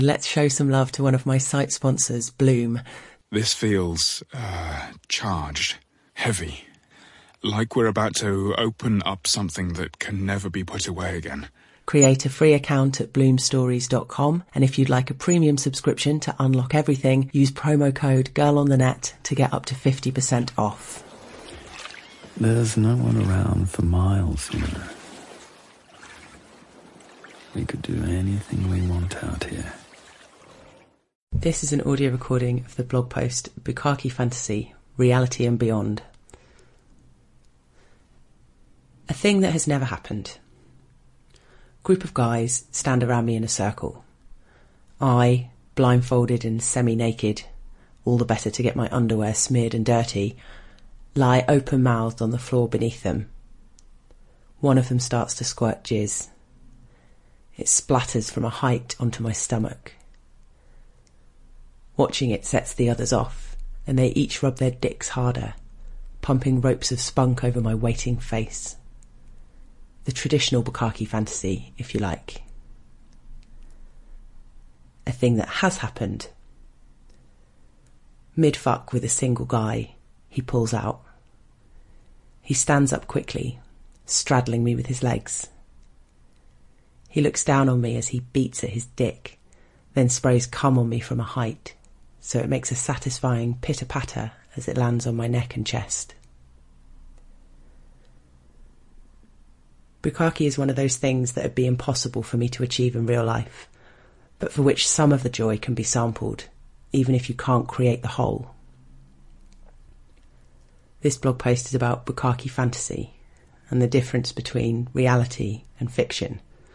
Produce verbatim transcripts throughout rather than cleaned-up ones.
Let's show some love to one of my site sponsors, Bloom. This feels uh, charged, heavy, like we're about to open up something that can never be put away again. Create a free account at bloom stories dot com, and if you'd like a premium subscription to unlock everything, use promo code GIRLONTHENET to get up to fifty percent off. There's no one around for miles, you know. We could do anything we want out here. This is an audio recording of the blog post Bukkake Fantasy, Reality and Beyond. A thing that has never happened. Group of guys stand around me in a circle. I, blindfolded and semi-naked, all the better to get my underwear smeared and dirty, lie open-mouthed on the floor beneath them. One of them starts to squirt jizz. It splatters from a height onto my stomach. Watching it sets the others off, and they each rub their dicks harder, pumping ropes of spunk over my waiting face. The traditional Bukkake fantasy, if you like. A thing that has happened. Mid-fuck with a single guy, he pulls out. He stands up quickly, straddling me with his legs. He looks down on me as he beats at his dick, then sprays cum on me from a height, so it makes a satisfying pitter-patter as it lands on my neck and chest. Bukkake is one of those things that would be impossible for me to achieve in real life, but for which some of the joy can be sampled, even if you can't create the whole. This blog post is about Bukkake fantasy and the difference between reality and fiction.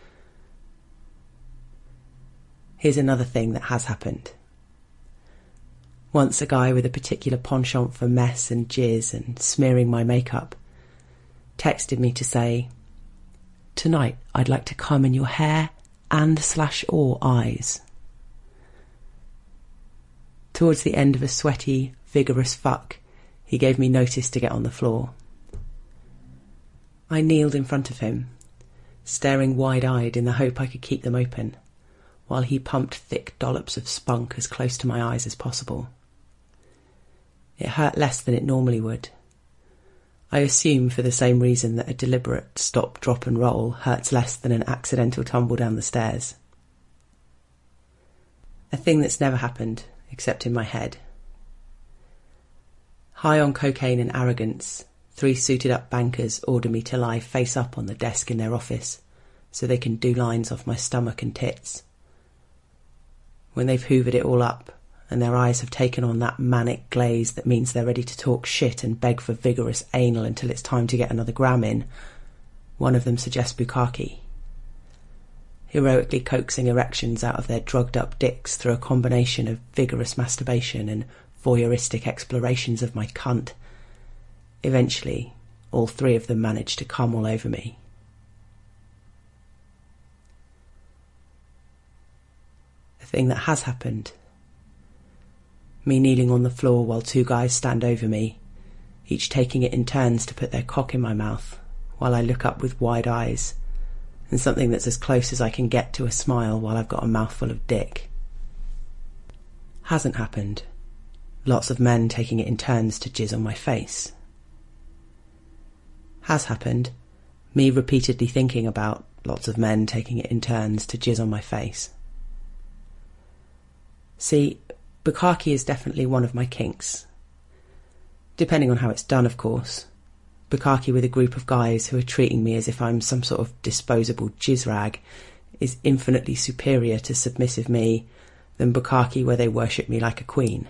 Here's another thing that has happened. Once a guy with a particular penchant for mess and jizz and smearing my makeup texted me to say, "Tonight I'd like to come in your hair and slash or eyes." Towards the end of a sweaty, vigorous fuck, he gave me notice to get on the floor. I kneeled in front of him, staring wide-eyed in the hope I could keep them open, while he pumped thick dollops of spunk as close to my eyes as possible. It hurt less than it normally would. I assume for the same reason that a deliberate stop, drop and roll hurts less than an accidental tumble down the stairs. A thing that's never happened, except in my head. High on cocaine and arrogance, three suited up bankers order me to lie face up on the desk in their office so they can do lines off my stomach and tits. When they've hoovered it all up, and their eyes have taken on that manic glaze that means they're ready to talk shit and beg for vigorous anal until it's time to get another gram in, one of them suggests Bukkake. Heroically coaxing erections out of their drugged-up dicks through a combination of vigorous masturbation and voyeuristic explorations of my cunt. Eventually, all three of them manage to come all over me. A thing that has happened. Me kneeling on the floor while two guys stand over me, each taking it in turns to put their cock in my mouth, while I look up with wide eyes, and something that's as close as I can get to a smile while I've got a mouthful of dick. Hasn't happened. Lots of men taking it in turns to jizz on my face. Has happened. Me repeatedly thinking about lots of men taking it in turns to jizz on my face. See, Bukkake is definitely one of my kinks. Depending on how it's done, of course. Bukkake with a group of guys who are treating me as if I'm some sort of disposable jizz rag is infinitely superior to submissive me than Bukkake where they worship me like a queen.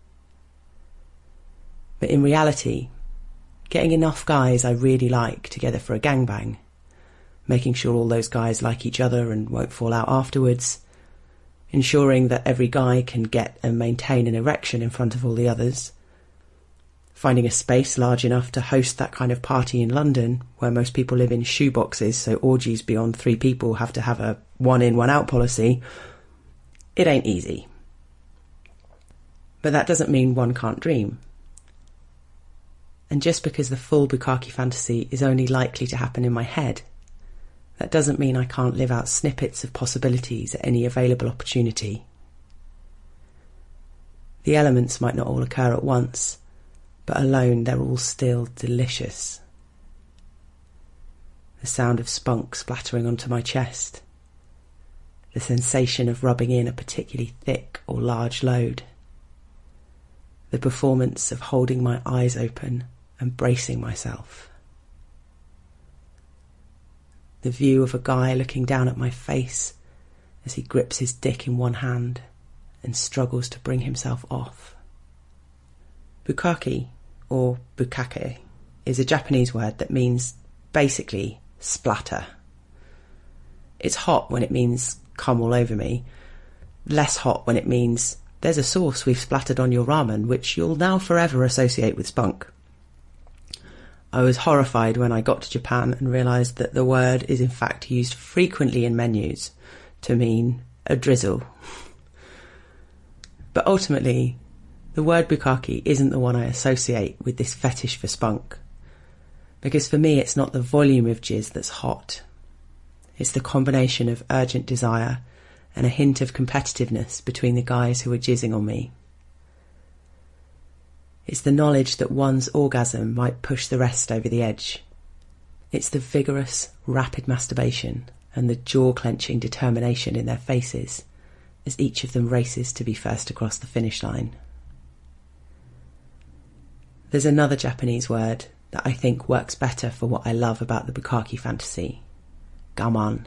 But in reality, getting enough guys I really like together for a gangbang, making sure all those guys like each other and won't fall out afterwards, ensuring that every guy can get and maintain an erection in front of all the others, finding a space large enough to host that kind of party in London where most people live in shoeboxes, so orgies beyond three people have to have a one-in, one-out policy. It ain't easy. But that doesn't mean one can't dream. And just because the full Bukkake fantasy is only likely to happen in my head, That doesn't mean I can't live out snippets of possibilities at any available opportunity. The elements might not all occur at once, but alone they're all still delicious. The sound of spunk splattering onto my chest, the sensation of rubbing in a particularly thick or large load, the performance of holding my eyes open and bracing myself, the view of a guy looking down at my face as he grips his dick in one hand and struggles to bring himself off. Bukkake, or bukkake, is a Japanese word that means basically splatter. It's hot when it means come all over me, less hot when it means there's a sauce we've splattered on your ramen which you'll now forever associate with spunk. I was horrified when I got to Japan and realised that the word is in fact used frequently in menus to mean a drizzle. But ultimately, the word bukkake isn't the one I associate with this fetish for spunk. Because for me, it's not the volume of jizz that's hot. It's the combination of urgent desire and a hint of competitiveness between the guys who are jizzing on me. It's the knowledge that one's orgasm might push the rest over the edge. It's the vigorous, rapid masturbation and the jaw-clenching determination in their faces as each of them races to be first across the finish line. There's another Japanese word that I think works better for what I love about the bukkake fantasy: gaman.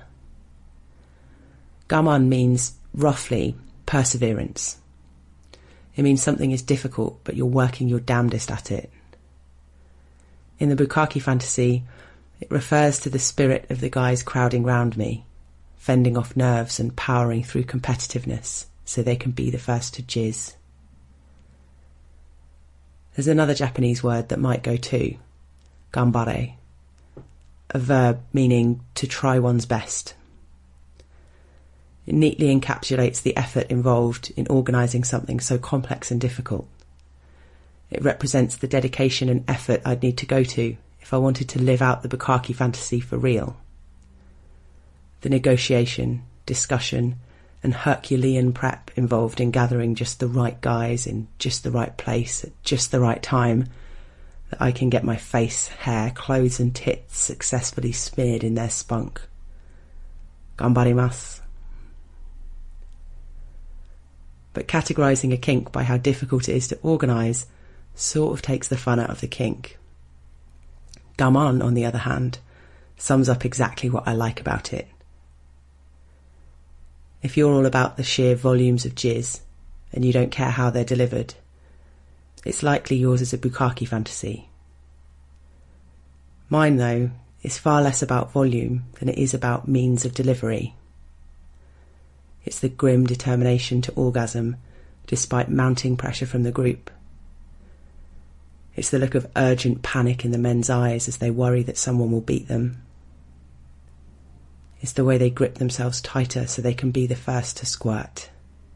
Gaman means, roughly, perseverance. It means something is difficult, but you're working your damnedest at it. In the bukkake fantasy, it refers to the spirit of the guys crowding round me, fending off nerves and powering through competitiveness so they can be the first to jizz. There's another Japanese word that might go too: gambare, a verb meaning to try one's best. It neatly encapsulates the effort involved in organising something so complex and difficult. It represents the dedication and effort I'd need to go to if I wanted to live out the bukkake fantasy for real. The negotiation, discussion, and Herculean prep involved in gathering just the right guys in just the right place at just the right time, that I can get my face, hair, clothes and tits successfully smeared in their spunk. Gambarimasu. But categorising a kink by how difficult it is to organise sort of takes the fun out of the kink. Gaman, on the other hand, sums up exactly what I like about it. If you're all about the sheer volumes of jizz, and you don't care how they're delivered, it's likely yours is a bukkake fantasy. Mine, though, is far less about volume than it is about means of delivery. It's the grim determination to orgasm despite mounting pressure from the group. It's the look of urgent panic in the men's eyes as they worry that someone will beat them. It's the way they grip themselves tighter so they can be the first to squirt.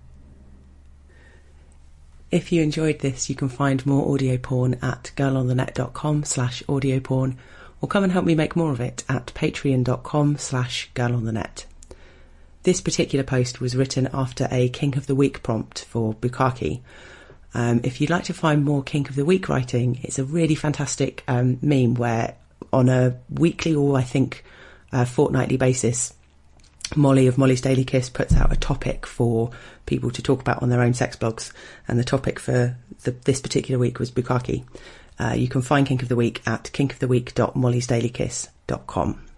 If you enjoyed this, you can find more audio porn at girlonthenet.com slash audio porn, or come and help me make more of it at patreon.com slash girlonthenet. This particular post was written after a Kink of the Week prompt for bukkake. Um, if you'd like to find more Kink of the Week writing, it's a really fantastic um, meme where on a weekly or I think uh, fortnightly basis, Molly of Molly's Daily Kiss puts out a topic for people to talk about on their own sex blogs, and the topic for the, this particular week was bukkake. Uh, you can find Kink of the Week at kink of the week dot mollys daily kiss dot com.